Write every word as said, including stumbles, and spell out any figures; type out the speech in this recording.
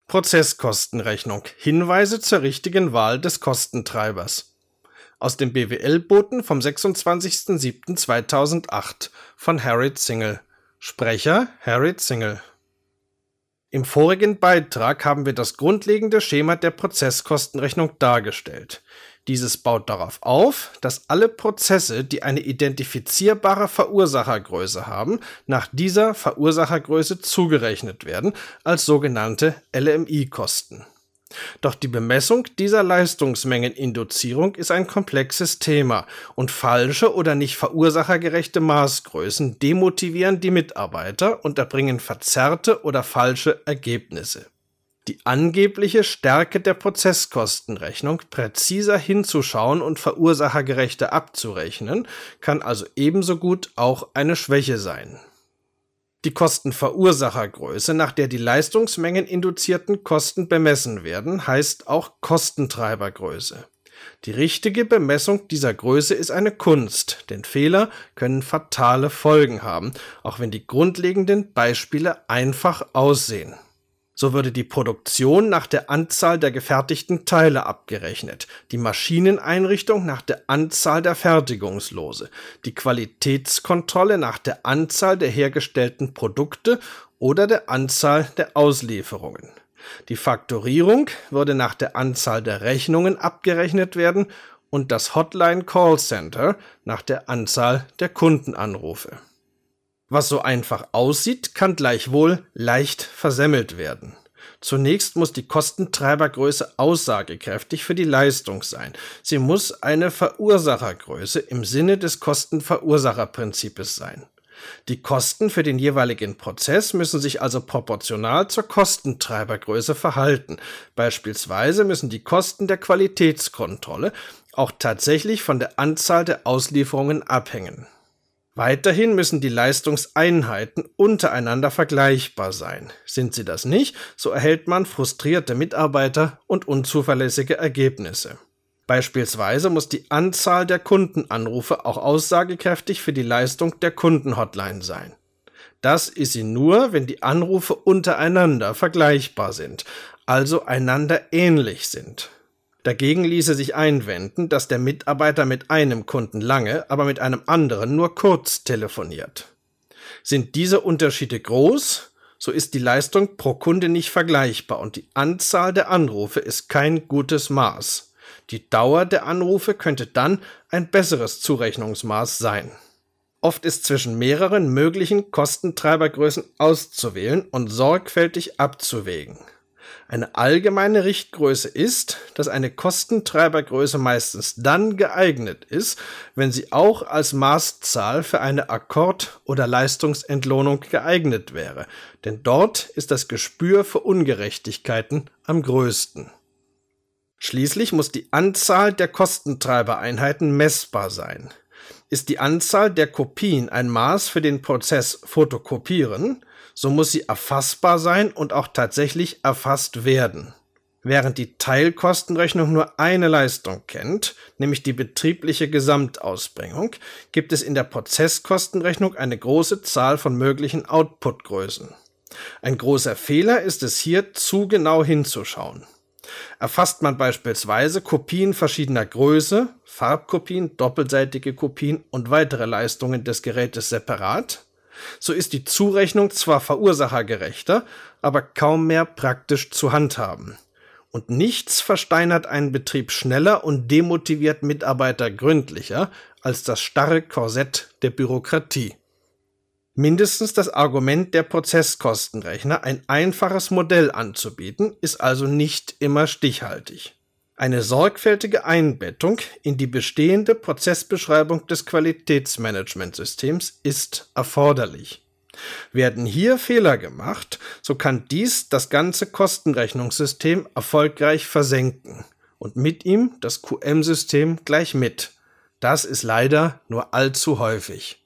Prozesskostenrechnung. Hinweise zur richtigen Wahl des Kostentreibers. Aus dem B W L-Boten vom sechsundzwanzigsten siebten zweitausendacht von Harriet Singhel. Sprecher Harriet Singhel. Im vorigen Beitrag haben wir das grundlegende Schema der Prozesskostenrechnung dargestellt. Dieses baut darauf auf, dass alle Prozesse, die eine identifizierbare Verursachergröße haben, nach dieser Verursachergröße zugerechnet werden als sogenannte L M I-Kosten. Doch die Bemessung dieser Leistungsmengeninduzierung ist ein komplexes Thema und falsche oder nicht verursachergerechte Maßgrößen demotivieren die Mitarbeiter und erbringen verzerrte oder falsche Ergebnisse. Die angebliche Stärke der Prozesskostenrechnung, präziser hinzuschauen und verursachergerechter abzurechnen, kann also ebenso gut auch eine Schwäche sein. Die Kostenverursachergröße, nach der die leistungsmengeninduzierten Kosten bemessen werden, heißt auch Kostentreibergröße. Die richtige Bemessung dieser Größe ist eine Kunst, denn Fehler können fatale Folgen haben, auch wenn die grundlegenden Beispiele einfach aussehen. So würde die Produktion nach der Anzahl der gefertigten Teile abgerechnet, die Maschineneinrichtung nach der Anzahl der Fertigungslose, die Qualitätskontrolle nach der Anzahl der hergestellten Produkte oder der Anzahl der Auslieferungen. Die Fakturierung würde nach der Anzahl der Rechnungen abgerechnet werden und das Hotline Call Center nach der Anzahl der Kundenanrufe. Was so einfach aussieht, kann gleichwohl leicht versemmelt werden. Zunächst muss die Kostentreibergröße aussagekräftig für die Leistung sein. Sie muss eine Verursachergröße im Sinne des Kostenverursacherprinzips sein. Die Kosten für den jeweiligen Prozess müssen sich also proportional zur Kostentreibergröße verhalten. Beispielsweise müssen die Kosten der Qualitätskontrolle auch tatsächlich von der Anzahl der Auslieferungen abhängen. Weiterhin müssen die Leistungseinheiten untereinander vergleichbar sein. Sind sie das nicht, so erhält man frustrierte Mitarbeiter und unzuverlässige Ergebnisse. Beispielsweise muss die Anzahl der Kundenanrufe auch aussagekräftig für die Leistung der Kundenhotline sein. Das ist sie nur, wenn die Anrufe untereinander vergleichbar sind, also einander ähnlich sind. Dagegen ließe sich einwenden, dass der Mitarbeiter mit einem Kunden lange, aber mit einem anderen nur kurz telefoniert. Sind diese Unterschiede groß, so ist die Leistung pro Kunde nicht vergleichbar und die Anzahl der Anrufe ist kein gutes Maß. Die Dauer der Anrufe könnte dann ein besseres Zurechnungsmaß sein. Oft ist zwischen mehreren möglichen Kostentreibergrößen auszuwählen und sorgfältig abzuwägen. Eine allgemeine Richtgröße ist, dass eine Kostentreibergröße meistens dann geeignet ist, wenn sie auch als Maßzahl für eine Akkord- oder Leistungsentlohnung geeignet wäre, denn dort ist das Gespür für Ungerechtigkeiten am größten. Schließlich muss die Anzahl der Kostentreibereinheiten messbar sein. Ist die Anzahl der Kopien ein Maß für den Prozess Fotokopieren, so muss sie erfassbar sein und auch tatsächlich erfasst werden. Während die Teilkostenrechnung nur eine Leistung kennt, nämlich die betriebliche Gesamtausbringung, gibt es in der Prozesskostenrechnung eine große Zahl von möglichen Outputgrößen. Ein großer Fehler ist es hier, zu genau hinzuschauen. Erfasst man beispielsweise Kopien verschiedener Größe, Farbkopien, doppelseitige Kopien und weitere Leistungen des Gerätes separat, so ist die Zurechnung zwar verursachergerechter, aber kaum mehr praktisch zu handhaben. Und nichts versteinert einen Betrieb schneller und demotiviert Mitarbeiter gründlicher als das starre Korsett der Bürokratie. Mindestens das Argument der Prozesskostenrechner, ein einfaches Modell anzubieten, ist also nicht immer stichhaltig. Eine sorgfältige Einbettung in die bestehende Prozessbeschreibung des Qualitätsmanagementsystems ist erforderlich. Werden hier Fehler gemacht, so kann dies das ganze Kostenrechnungssystem erfolgreich versenken und mit ihm das Q M-System gleich mit. Das ist leider nur allzu häufig.